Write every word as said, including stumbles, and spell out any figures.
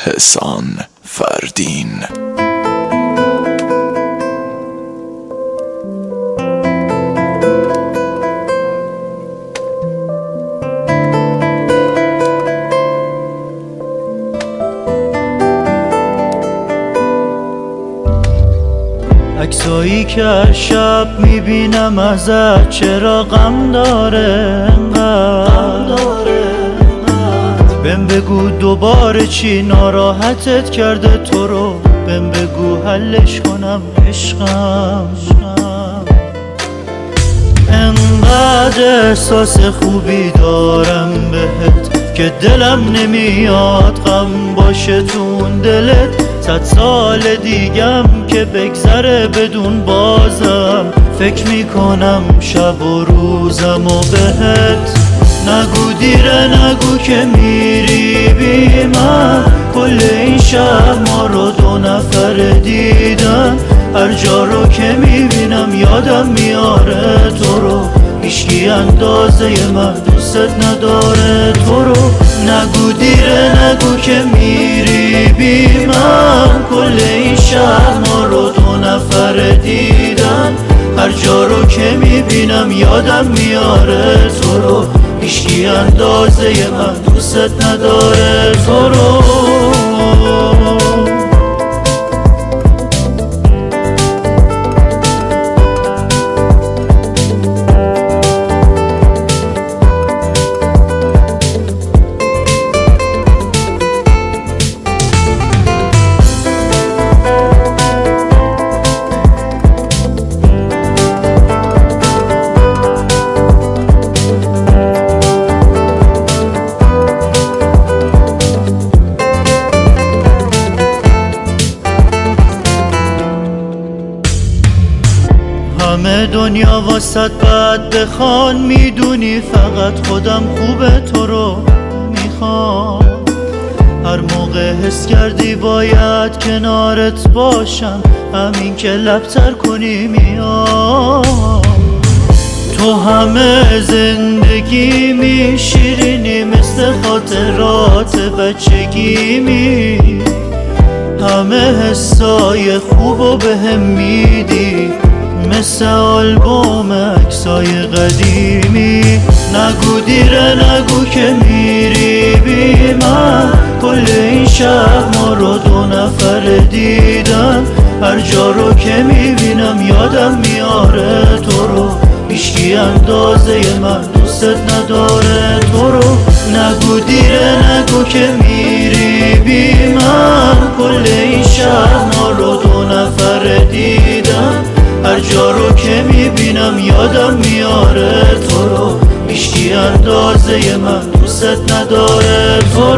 احسان فردین. عکسایی که هر شب میبینم ازت چرا غم داره انقدر؟ بهم بگو دوباره چی ناراحتت کرده تو رو، بهم بگو حلش کنم عشقم. انقدر احساس خوبی دارم بهت که دلم نمیاد غم باشه تو اون دلت. صد سال دیگم که بگذره بدون بازم فکر میکنم شب و روزم و بهت. نگو دیره نگو که میری بی من، کل این شب ما رو دو نفر دیدن. هر جا رو که میبینم یادم میاره تو رو، هیچکی اندازه من دوست نداره تو رو. نگو دیره نگو که میری بی من، کل این شهر ما رو دو نفر دیدن. هر جا رو که میبینم یادم میاره تو رو، هیچکی اندازه من دوست نداره تو رو. همه دنیا واسط بد بخوان، میدونی فقط خودم خوبه تو رو میخوام. هر موقع حس کردی باید کنارت باشم، همین که لبتر کنی میام. تو همه زندگی می شیرینی مثل خاطرات بچگی می، همه حسای خوبو بهم میدی مثل آلبوم عکسای قدیمی. نگو دیره نگو که میری بی من، کل این شب ما رو دو نفر دیدن. هر جا رو که میبینم یادم میاره تو رو، هیچکی اندازه من دوست نداره تو رو. نگو دیره نگو که میری بی من، کل این شب ما رو دو نفر دیدن. هر جا رو که میبینم یادم میاره تو رو، هیچکی اندازه من دوست نداره تو رو.